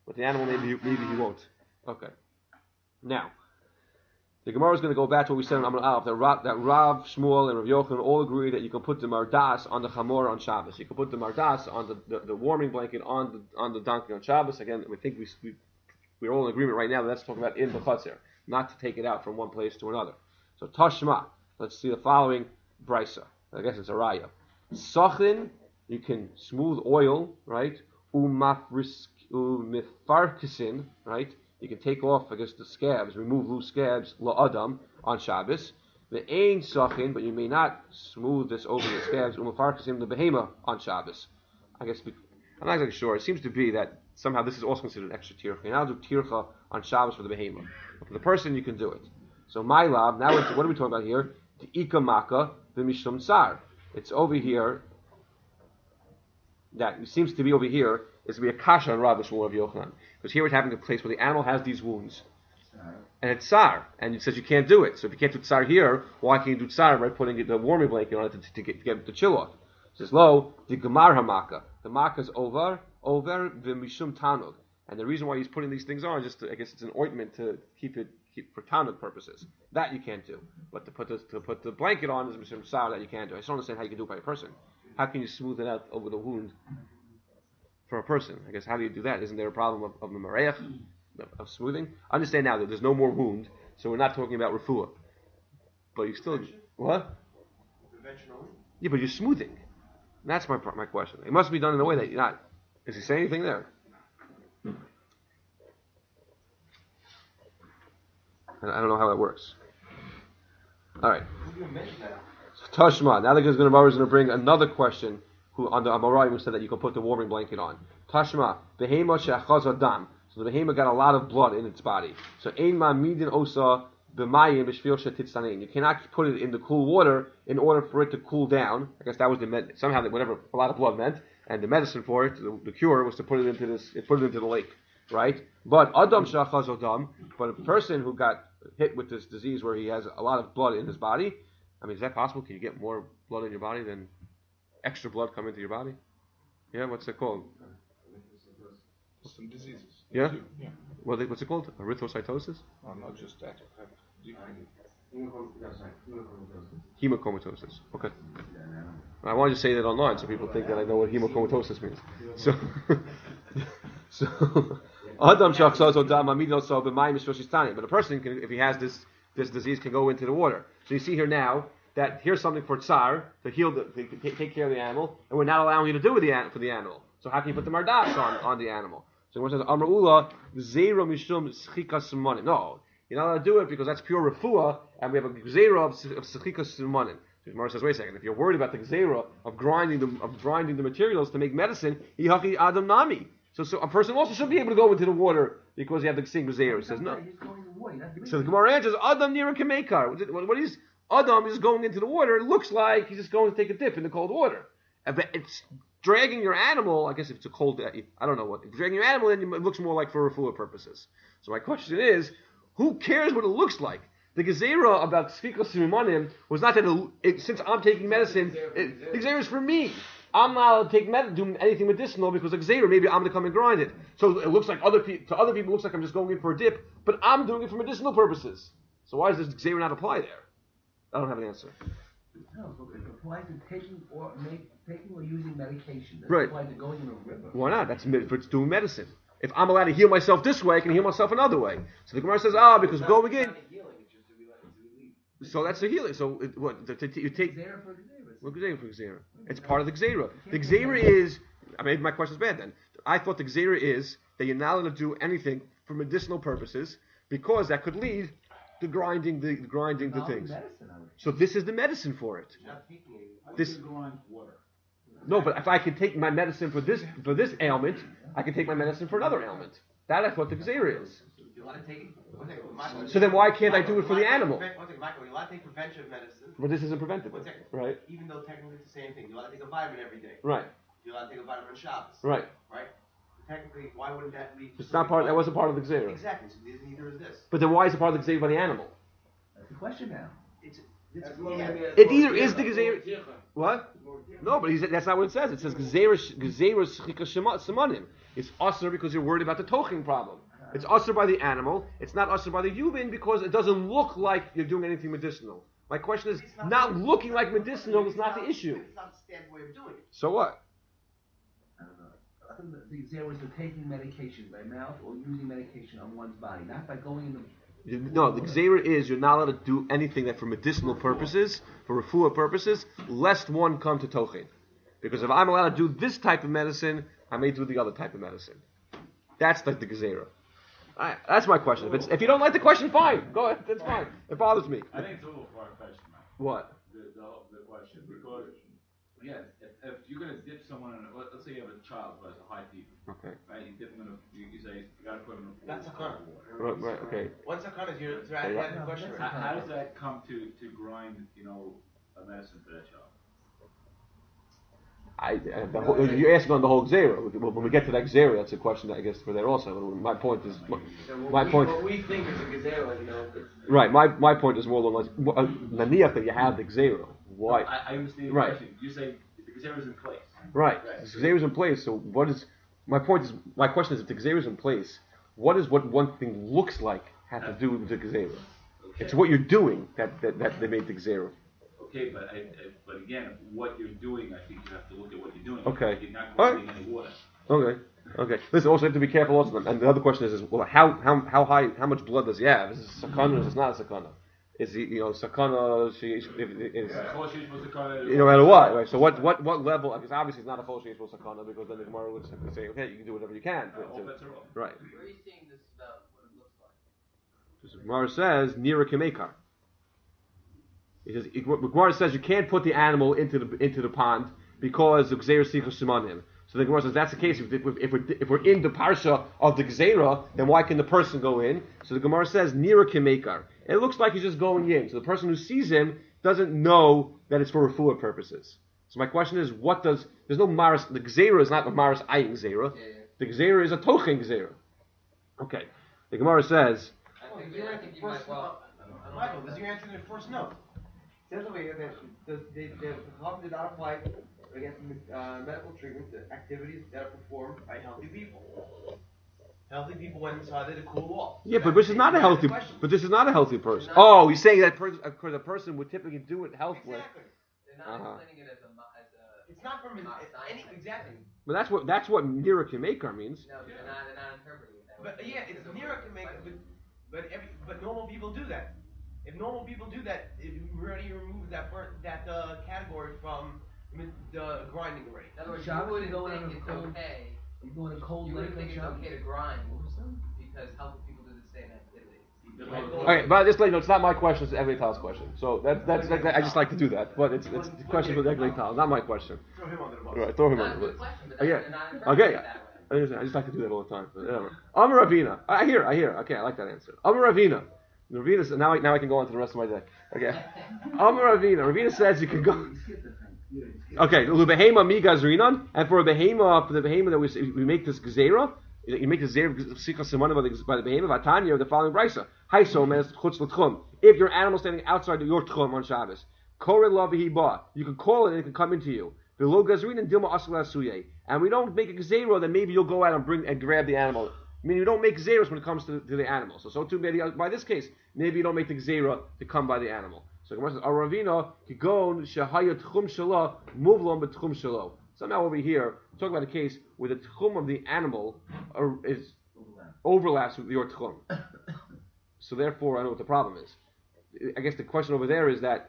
But the animal, maybe, maybe he won't. Okay. Now, the Gemara is going to go back to what we said in Amar Aleph, that Rav, that Rav, Shmuel, and Rav Yochanan all agree that you can put the mardas on the chamor on Shabbos. You can put the mardas on the, the, the warming blanket on the on the donkey on Shabbos. Again, we think we, we, we're all in agreement right now that that's talking about in the chutzner, not to take it out from one place to another. So Tashma, let's see the following brisa. I guess it's a raya. Sachin, you can smooth oil, right? Umafris, umifarkisin, right? You can take off, I guess, the scabs, remove loose scabs, la'adam, on Shabbos. The ain sachin, but you may not smooth this over the scabs, umafarkisim, the behema, on Shabbos. I guess, I'm not exactly sure. It seems to be that somehow this is also considered an extra tircha. You're not do tircha on Shabbos for the behema. But for the person, you can do it. So my lab, now it's, what are we talking about here? The ika maka, the mishum tsar. It's over here, that it seems to be over here, is to be a kasha on Rav Shmuel of Yochanan. Because here it's having a place where the animal has these wounds. And it's tsar. And it says you can't do it. So if you can't do tsar here, why can't you do tsar by putting the warming blanket on it to, to, get, to get the chill off? It says, lo, the gemar hamaka. The maka is over, over the mishum tanug. And the reason why he's putting these things on is just, to, I guess it's an ointment to keep it keep, for tanug purposes. That you can't do. But to put the, to put the blanket on is mishum tsar, that you can't do. I just don't understand how you can do it by a person. How can you smooth it out over the wound for a person? I guess, how do you do that? Isn't there a problem of, of the mareach, of, of smoothing? Understand now that there's no more wound, so we're not talking about refuah. But you still, what? Prevention only? Yeah, but you're smoothing. That's my my question. It must be done in a way that you're not. Is he saying anything there? I, I don't know how that works. All right. So, Tashma. Now the Gemara is going to bring another question. Who on the Amorai who said that you can put the warming blanket on. Tashma, behema she'achaz adam. So the behema got a lot of blood in its body. So ein ma midin osa b'mayim b'shvil she'titzanein. You cannot put it in the cool water in order for it to cool down. I guess that was the med- somehow whatever a lot of blood meant, and the medicine for it, the, the cure was to put it into this, put it into the lake, right? But adam she'achaz adam. But a person who got hit with this disease where he has a lot of blood in his body, I mean, is that possible? Can you get more blood in your body than extra blood come into your body? Yeah, what's it called? Some diseases. Yeah? Yeah. Well, they, what's it called? Erythrocytosis? Oh, not just that. Hemochromatosis. Okay. I wanted to say that online so people think that I know what hemochromatosis means. So, so Adam shachzot dam amidot so b'mayim mishloshistani. But a person can, if he has this this disease, can go into the water. So you see here now that here's something for tsar to heal, the, to take care of the animal, and we're not allowing you to do with the for the animal. So how can you put the mardas on, on the animal? So it says Amar Ula zera mishum schikas sumanin. No, you're not allowed to do it because that's pure refuah, and we have a zera of schikas sumanin. So Gemara says, wait a second. If you're worried about the zera of grinding the of grinding the materials to make medicine, ihachi adam nami. So, so a person also should be able to go into the water because you have the same zera. It says no. So the Gemara answers Adam nira kamekar. What, what is Adam is going into the water. It looks like he's just going to take a dip in the cold water. But it's dragging your animal. I guess if it's a cold, I don't know what. If dragging your animal, then it looks more like for refuah purposes. So my question is, who cares what it looks like? The gezerah about sfikas simanim was not that it, it, since I'm taking medicine, it, the gezerah is for me. I'm not allowed to take med- do anything medicinal because the gezerah, maybe I'm going to come and grind it. So it looks like other people, to other people, it looks like I'm just going in for a dip, but I'm doing it for medicinal purposes. So why does this gezerah not apply there? I don't have an answer. No, but it applies to taking or make, taking or using medication. It Right. applies to going in a river. Why not? That's med- for it's doing medicine. If I'm allowed to heal myself this way, I can heal myself another way. So the Gemara says, ah, because going in. So that's the healing. So it, what the, the, you take. Gzera for gzera. What gzera for gzera? It's part of the gzera. The gzera is. I mean, my question's bad then. I thought the gzera is that you're not allowed to do anything for medicinal purposes because that could lead to grinding the grinding the things. So this is the medicine for it. This. No, but if I could take my medicine for this for this ailment, I can take my medicine for another ailment. That I thought the gzera is. You're allowed to take it. So then why can't I do it for the animal? One second, Michael, you're allowed to take preventive medicine. But this isn't preventive, One second. right? Even though technically it's the same thing. You're allowed to take a vitamin every day. Right, You're allowed to take a vitamin on Shabbos. right. Right? Technically, why wouldn't that be... It's not part. That wasn't part of the gzera. Exactly. So neither is this. But then why is it part of the gzera by the animal? That's the question now. It's... it's That's yeah. what we- It either is the gzera. What? No, but he's, that's not what it says. It says Gezerah Gezerah Shechika Simonim. It's usher because you're worried about the toching problem. It's usher by the animal. It's not usher by the human because it doesn't look like you're doing anything medicinal. My question is, It's not- not looking like medicinal is not the issue. It's not the standard way of doing it. So what? I don't know. I think the- the Xer was for taking medication by mouth or using medication on one's body, not by going in the. You- No, the Gezerah is you're not allowed to do anything that for medicinal purposes, for refuah purposes, lest one come to tochin. Because if I'm allowed to do this type of medicine, I may do the other type of medicine. That's like the Gezerah. Alright, that's my question. If, it's, if you don't like the question, fine. Go ahead. That's fine. It bothers me. I think it's a little far-fetched, man. What? The, the, the question, because, yes, if, if you're going to dip someone in, a, let, let's say you have a child who has a high fever, Okay. right? You dip them in a, you, you say, you got to put them in a That's a pool of con. water. Right, right, okay. What's the kind of your to add Yeah. add the question? How, how does that come to, to grind, you know, a medicine for that child? I, I, the whole, you're asking on the whole Xera. When we get to that Xera, that's a question I guess for there also. My point is, my, my point. What we think is a gazelle, you know. It's, Right. My my point is more along lines. uh, Naniach that you have the Xera. Why? I, I understand your Right. question. You say the Xer is in place. Right. Right. The Xera is in place. So what is? My point is. My question is, if the Xera is in place, what is what one thing looks like have to do with the Xera? Okay. It's what you're doing that that, that they made the Xera. Okay, but I, I, but again, what you're doing, I think you have to look at what you're doing. Okay. You're not All putting any water. Okay. Okay. Listen. Also, you have to be careful. Also, and the other question is, is well, how how how high, how much blood does he have? Is it sakana or is it not a sakana? Is he, you know, sakana? She, is, Yeah. no matter what, right? So what what what level? Because obviously it's not a full sheish sakana because then the Gemara would say, okay, you can do whatever you can. to- All to- bets are off. right. where are you seeing this about what it looks like? So Gemara says nira kemekar. It says Gemara says you can't put the animal into the into the pond because the gzeira sichos simanim. So the Gemara says that's the case. If, if, if we're if we're in the parsha of the gzeira, then why can the person go in? So the Gemara says nira kemekar. It looks like he's just going in. So the person who sees him doesn't know that it's for refuah purposes. So my question is, what does there's no maris? The gzeira is not a maris ayin gzeira. Yeah, yeah. The gzeira is a tochen gzeira. Okay. The Gemara says. I think, You're I at think the you might first well. note. Michael, this is your answer to the first note. It says over here that the, the, the Chacham did not apply against uh, medical treatment to activities that are performed by healthy people. Healthy people went inside to cool off. Yeah, but this is not a healthy. Question. But this is not a healthy person. Not- Oh, he's saying that person, because a person would typically do it healthily. Exactly. They're not Uh-huh. explaining it as a mo- as a. It's not from Not any science. exactly. But that's what that's what nira kemekar means. No, they're not. They're not interpreting it that way. But yeah, it's Because of near what- can make it, but but every but normal people do that. If normal people do that, if you already remove that per, that uh, category from the uh, grinding already. In other words, Shabbos, you wouldn't you go in think on a it's cold- okay. You go in a cold You lake wouldn't on think it's Shabbos? okay to grind because healthy people do the same activity. Okay, but just like no, it's not my question. It's Egli Tal's question. So that that's like I just like to do that. But it's it's the question for Egli Tal, not my question. Throw him under the bus. Right, throw him Not a on. good question, but Oh, yeah. they're not interpreting Okay. it that way. I understand. I just like to do that all the time. But whatever. Amar Ravina. I hear. I hear. Okay, I like that answer. Amar Ravina. Ravina. says- Now I now I can go on to the rest of my day. Okay. Amar Ravina. Ravina says you can go. You skip the thing. Yeah, you skip Okay, Lubehema migazrinan, and for a behema, for the behema that we we make this gzeira, you make the gzeira sichas simanim by the by the behema. Vatanya, the following brisa: Haiso mes chutz l'tchum. If your animal standing outside of your tchum on Shabbos, koreh lavihi ba, you can call it and it can come into you. Below gazrinan dilma asla suye, and we don't make a gzeira that maybe you'll go out and bring and grab the animal. I mean, you don't make gzeiras when it comes to, to the animal. So, so too maybe by this case, maybe you don't make the gzeira to come by the animal. So Gemara says, Aravina, Kigon, Shahaya Tchum Shala, Muvlom Betchum Shalo. So now over here, talk about a case where the tchum of the animal are, is overlaps with your tchum. So therefore, I know what the problem is. I guess the question over there is that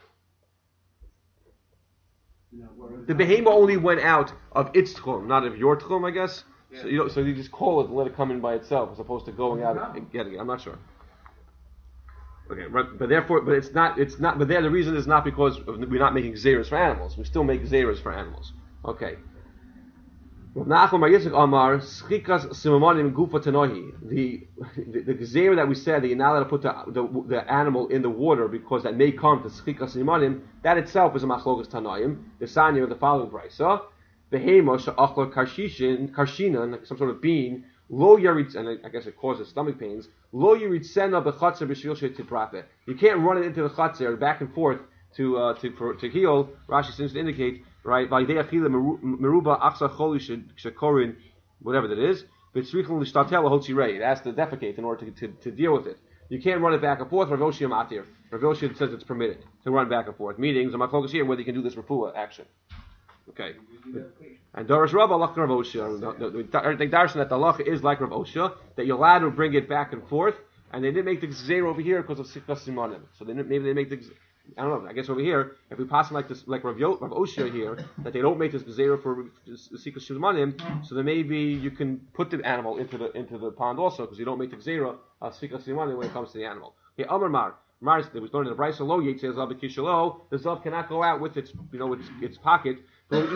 You know, where the behema only went out of its tchum, not of your tchum, I guess. So you know, so you just call it and let it come in by itself, as opposed to going out and getting it. I'm not sure. Okay, but, but therefore, but it's not, it's not, but there the reason is not because of, we're not making gzeiras for animals. We still make gzeiras for animals. Okay. Nachum Bar Yitzchak Amar Schikas Simamanim Gufa Tanohi. The the, the gzeira that we said that you're not allowed to put the, the the animal in the water because that may come to Schikas Simamanim. That itself is a machlokas Tanoim. The sanya of the following brisa: Behema she'achla karshishin karshinan, some sort of bean. Lo yarid, and I guess it causes stomach pains. Lo yarid sena bechatzer b'shil she'tiprape. You can't run it into the chatzer back and forth to uh, to for, to heal. Rashi seems to indicate right? Meruba achsa choli shekorin, whatever that is. It has to defecate in order to, to, to deal with it. You can't run it back and forth. Rav Oshia matir. Rav Oshia says it's permitted to run back and forth. Meaning, the machlokes here whether you can do this refuah action. Okay. And Dorish Rabba like Rav Oshia. I think darshan that the halacha is like Rav Oshia, that you're allowed to bring it back and forth, and they didn't make the zero over here because of sikkas simanim. So they didn't, maybe they make the I don't know. I guess over here, if we pass like this, like Rav, Yo, Rav Oshia here, that they don't make this zero for sikkas simanim, so then maybe you can put the animal into the into the pond also because you don't make the zero of sikkas simanim when it comes to the animal. Okay, Amar Mar. Mar was learning the Brisa lo yetz zav b'kishalo. The zav cannot go out with its you know its its pocket. And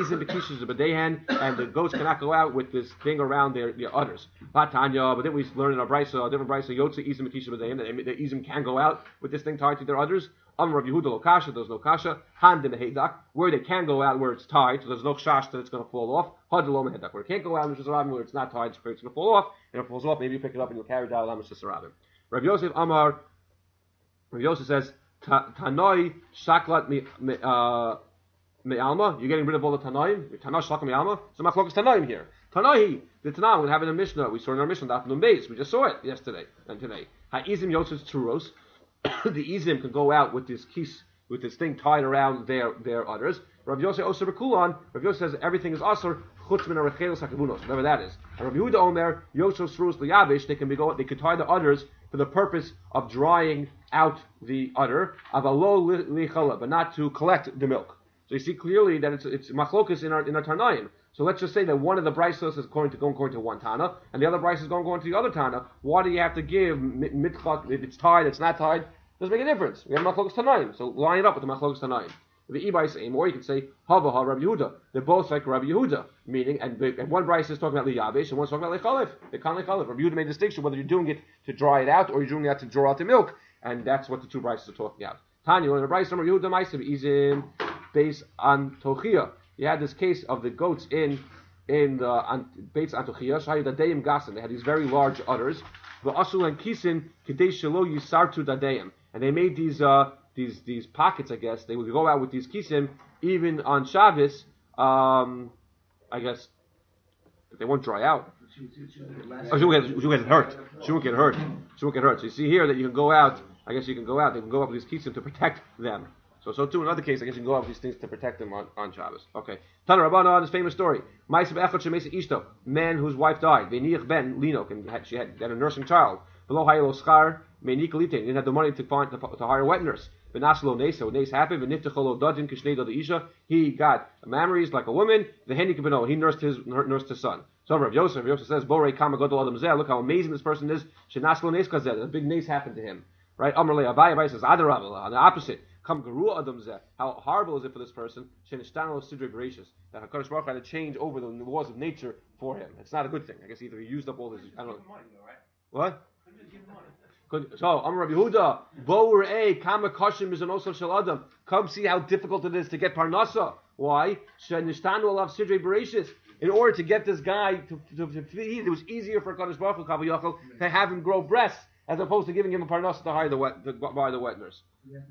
the goats cannot go out with this thing around their, their udders. But then we learn in our brisa, a different brisa, Yotze Izim Bekisha B'Dehem, that the Izim can go out with this thing tied to their udders. Am Rav Yehuda lo kasha, there's no kasha. Han de meheidak, where they can go out where it's tied, so there's no shash that it's going to fall off. Had lo meheidak, where it can't go out, which is Rabbim, where it's not tied, it's going to fall off. And if it falls off, maybe you pick it up and you'll carry it out, which is Rabbim. Rav Yosef Amar, Rav Yosef says, Tanoi shaklat mi, uh, Me'alma, you're getting rid of all the Tanaim. Tanash Shlaka Me'alma. So Machlokas Tanaim here. Tanaihi, the Tanah, we have in a Mishnah. We saw in our Mishnah, the afternoon base. We just saw it yesterday and today. Ha'izim Yosef Turos. The Izim can go out with this kis, with this thing tied around their, their udders. Rav Yosef Osir Bekulan. Rav Yosef says everything is Asr, Chutz Min Arechelos HaKavunos, whatever that is. And Rav Yehuda Omer, Yosef Srus Liyabish, they can be go, they can tie the udders for the purpose of drying out the udder, Avalo Lichala, but not to collect the milk. So you see clearly that it's it's machlokas in our in our Tanaim. So let's just say that one of the brisos is going to go according to one Tana, and the other bris is going to go into the other Tana. Why do you have to give mitchak if it's tied, it's not tied? Doesn't make a difference. We have machlokas Tanaim, so line it up with the machlokas Tanaim. The Ibai same, or you can say Hava Ha Rabbi Yehuda. They're both like Rabbi Yehuda, meaning and, and one bris is talking about liyabish and one's talking about lechalif. They can't lechalif. Rabbi Yehuda made a distinction whether you're doing it to dry it out or you're doing it to draw out the milk, and that's what the two brises are talking about. Tanya, in the bris Rabbi Yehuda Ma'asav Izim. Based on Tochia, you had this case of the goats in in the on, Beitz Antochia. Shayu Dadeim Gasim. They had these very large udders. The Asul and Kisin Kedei Shelo Yisartu Dadeim, and they made these uh, these these pockets. I guess they would go out with these kisim even on Shabbos. Um, I guess they won't dry out. Oh, she won't get, she won't get hurt. She won't get hurt. She won't get hurt. So you see here that you can go out. I guess you can go out. They can go out with these kisim to protect them. So, so too, in another case, I guess you can go out with these things to protect them on, on Shabbos. Okay. Tana Rabbana, this famous story. Man whose wife died. Ve'niach ben linok, and had, she had, had a nursing child. Below hayelo schar, me'nik lite. Didn't have the money to find to, to hire a wet nurse. V'naslo nes, so nes happened. V'niftecholo dodin kishnei dod isha. He got mammaries like a woman. The henik beno. He nursed his nursed his son. So Rav Yosef, Rav Yosef says, Borei kama gadol adam zeh. Look how amazing this person is. Shenaslo nes kazeh. A big nes happened to him. Right? Amar le Abai. Abai says, Adarabah. On the opposite. Come Garu Adam Zeh. How horrible is it for this person? Shenishtano Sidre Gracious. That HaKadosh Baruch Hu had to change over the laws of nature for him. It's not a good thing. I guess either he used up all his. I don't know. What? So Amar Rabbi Yehuda, Bo Re'eh Kama Kashim is an Osaf Shel Adam. Come see how difficult it is to get Parnasa. Why? Shenishtano Alav Sidre Gracious. In order to get this guy to, to, to feed, it was easier for HaKadosh Baruch Hu Kavayachal to have him grow breasts as opposed to giving him a Parnasa to hire the wet to buy the wet nurse.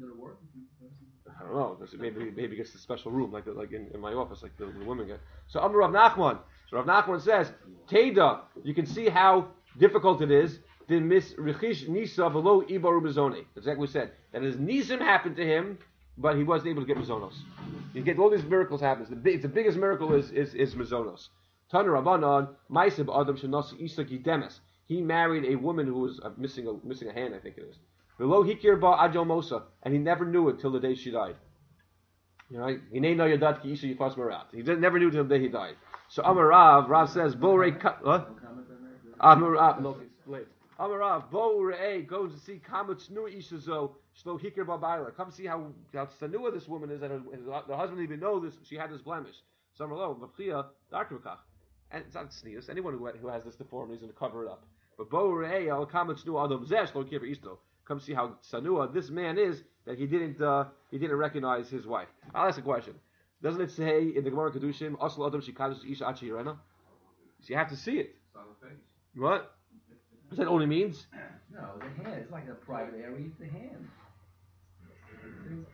I don't know. Maybe maybe gets a special room like the, like in, in my office, like the, the women get. So Amar Rav Nachman. So Rav Nachman says, Teda, you can see how difficult it is. The mis richish nisa below ibaru bezone. That's exactly what we said. That his nisim happened to him, but he wasn't able to get mizonos. You get all these miracles happen. The, it's the biggest miracle is is, is mizonos. Tana Rabbanan Ma'aseh Adam Shenasi Isa Gidemes. He married a woman who was uh, missing a missing a hand, I think it is. Below hikir ba adjo mosa, and he never knew it till the day she died. Right? He never knew till the day he died. So Amar Rav, Rav says, Bo Rei, what? Amar Rav, no, it's late. Amar Rav, Bo Rei goes to see Kamat Snua Ishazo, Shlo Hikir ba Baila. Come see how how sanua this woman is, and her, her husband didn't even know this. She had this blemish. So Amar Lo, V'chia Darkukach, and it's not sneeze. Anyone who who has this deformity is going to cover it up. But Bo Rei al Kamat Snua Adam Zeh Shlo Hikir Ishto. Come see how sanua this man is that he didn't uh, he didn't recognize his wife. I'll ask a question. Doesn't it say in the Gemara Kedushim, Asl Adam Shikadus Isha Achi Yirena? So you have to see it. What? What that only means? No, the hand. It's like a private area. It's the hand.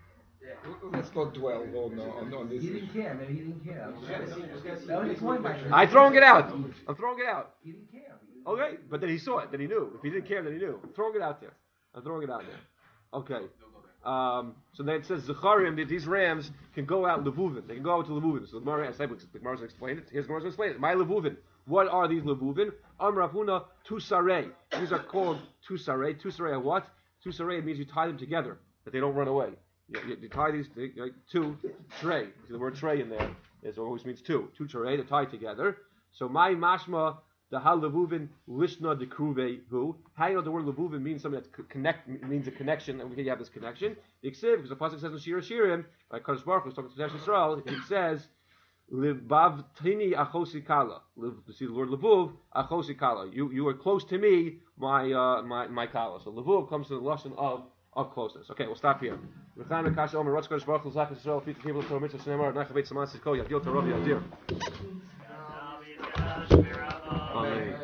Let's not dwell on, on, on this He issue. didn't care, maybe he didn't care. You gotta see, you gotta see. That was the point, Mike. I'm throwing it out. I'm throwing it out. He didn't care. Okay, but then he saw it. Then he knew. If he didn't care, then he knew. I'm throwing it out there. I'm throwing it out there. Okay. Um, so then it says Zecharim that these rams can go out levuvin. They can go out to levuvin. So the Gemara, the Gemara's going to explain it. Here's the Gemara's going to explain it. My levuvin. What are these levuvin? Am Ravuna tusarei. These are called tusarei. Tusarei are what? Tusarei means you tie them together, that they don't run away. You, you, you tie these they, like, two tray. See the word tray in there. It always means two. Two tray. They're tied together. So my mashma. The hal levuvin lishna de kruve hu. How you know the word levuvin means something that connect means a connection, and we can have this connection. The exib, because the pasuk says in Shir Shirim, like Kadosh Baruch Hu is talking to Eretz Yisrael, it says levav tini achosi kala. See the word levuv achosi kala. You you are close to me, my uh, my my kala. So levuv comes to the lashon of of closeness. Okay, we'll stop here. V'chaim Kasha Omer Rotz Kadosh Baruch Hu Zach Yisrael Fit People Torah Mitzvah Shneimar Nachaveit Saman Siko Yavdil Torah Yadir. Amen.